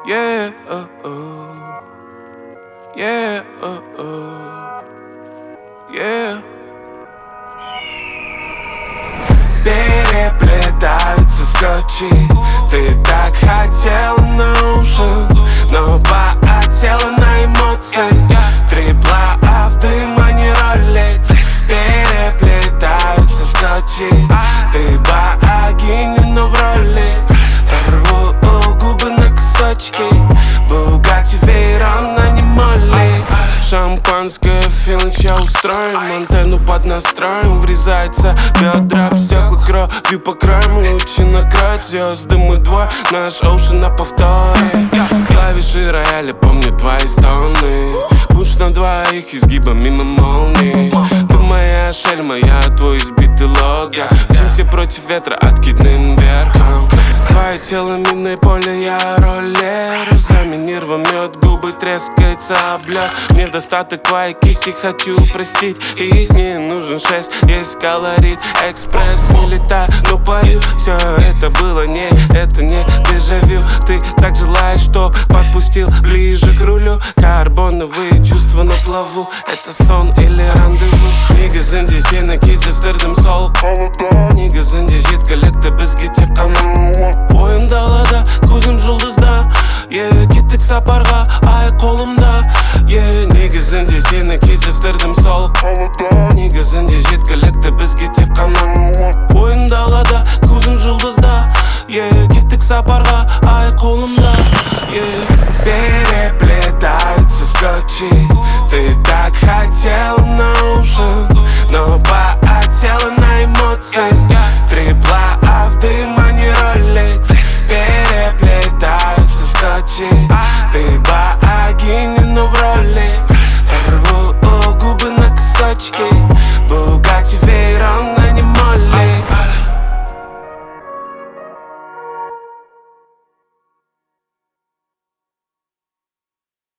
Yeah, yeah, yeah. Переплетаются скотчи. Ты так хотела на уши, но поотела на эмоции. Трипла, а в дым, а не Rolex. Переплетаются скотчи. Ты богиня, но в роли. Рву губы на кусочки. Bugatti Veyron, а не Молли. Шампанское, филинг, я устроим. Антенну под настроем. Врезается бедра в стекла, кровью по краям. Лучи накроют звезды, мы двое. Наш оушен на повторе. Клавиши рояля, помню твои стоны. Пуш на двоих, изгиба мимо молнии. Ты моя шельма, я твой избитый лого. Мчимся против ветра, откидным верхом. Твое тело, минное поле, я роллер. Заминир рвет губы, трескается облет. Недостаток твоей кисти, хочу простить. Их не нужен 6, есть колорит. Экспресс, не летаю, но парю. Все это было не, это не дежавю. Ты так желаешь, что подпустил ближе к рулю. Карбоновые чувства на плаву. Это сон или рандеву. Niggas in this yeni kestirdim sol Niggas in this yetkillikte bizga tek qana Oyun dalada, ko'zim yulduzda Yeah, ketdik safarga, ay qo'limda Yeah, niggas in this yeni kestirdim sol Niggas in this yetkillikte bizga tek qana Oyun dalada, ko'zim yulduzda Yeah, ketdik safarga, ay qo'limda Yeah, переплетаются скотчи.